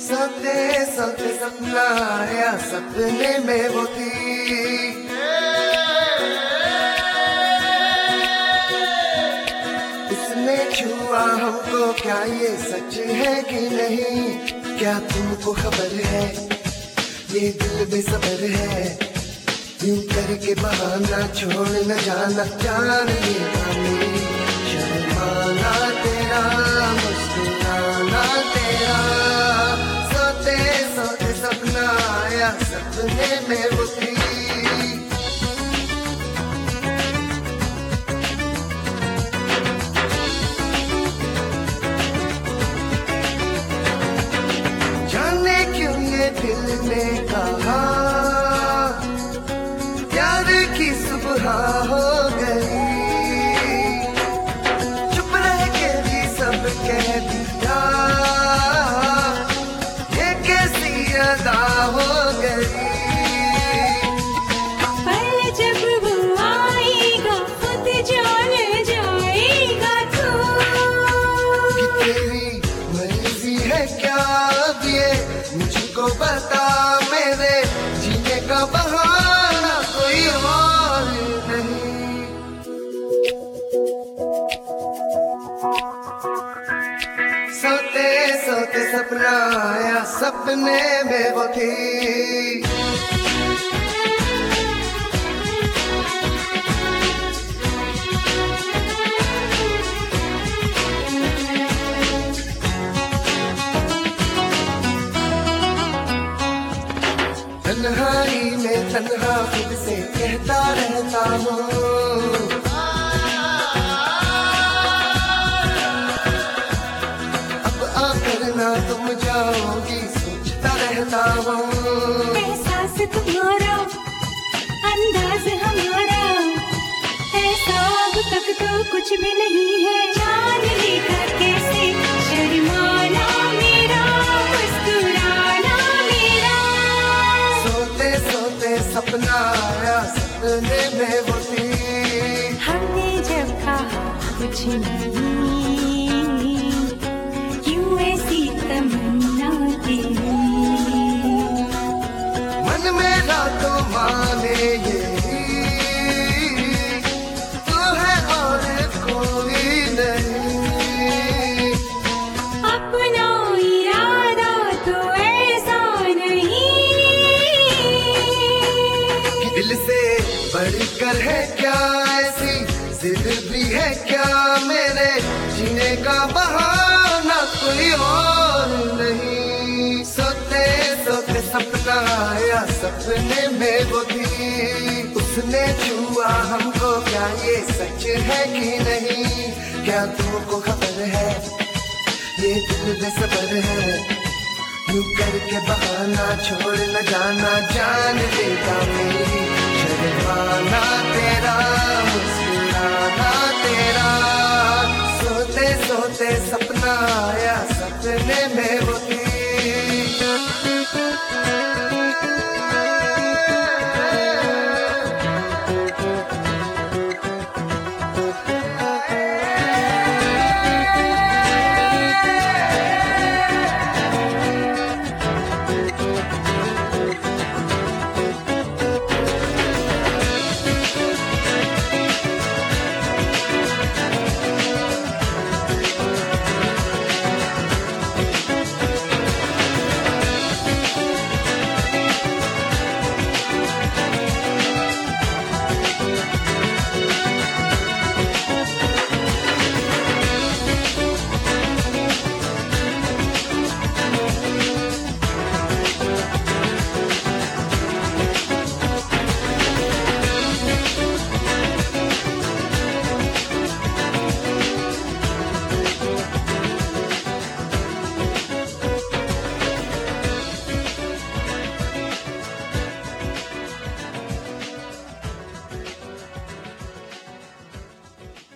सोते सोते सपना आया, सपने में वो थी। उसने छुआ हमको, क्या ये सच है कि नहीं? क्या तुमको खबर है ये दिल बेसबर है? यूं करके बहाना छोड़ न जाना, जान लेना मेरी शर्माना तेरा, मुस्कुराना तेरा। सोते सोते सपना आया, सपने में वो थी। जाने क्यों ये दिल ने कहा प्यार की सुबह हो गई, चुप रह के भी सब कह दिया, ये कैसी अदा हो गई। पल जब वो आएगा खुद जान जाएगा तू, कि तेरी मर्जी है क्या अब ये मुझको बता, मेरे जीने का बहाना कोई और नहीं। सोते सोते सपना आया, सपने में वो थी। तन्हाई में तन्हा खुद से कहता रहता हूँ, अब आकर ना तुम जाओगी सोचता रहता हूँ। एहसास तुम्हारा अंदाज हमारा ऐसा अब तक तो कुछ भी नहीं है। जान लेकर कैसे शर्माना मेरा, मुस्कुराना मेरा। सोते सोते सपना आया, सपने में वो थी। हमने जब कहा कुछ नहीं, क्यों ऐसी तमन्ना तेरी? मन मेरा तो माने यही, तू है और कोई नहीं। अपना इरादा तो ऐसा नहीं कि दिल से बढ़कर है क्या ऐसी जिद भी है क्या, मेरे जीने का बहाना कोई और नहीं। सोते सोते सपना आया, सपने में वो थी। उसने छुआ हमको, क्या ये सच है कि नहीं? क्या तुमको खबर है ये दिल बेसबर है? यूं करके बहाना छोड़ न जाना, जान लेगा मेरी शर्माना तेरा, मुस्कुराना तेरा। सोते सोते सपना आया, सपने में वो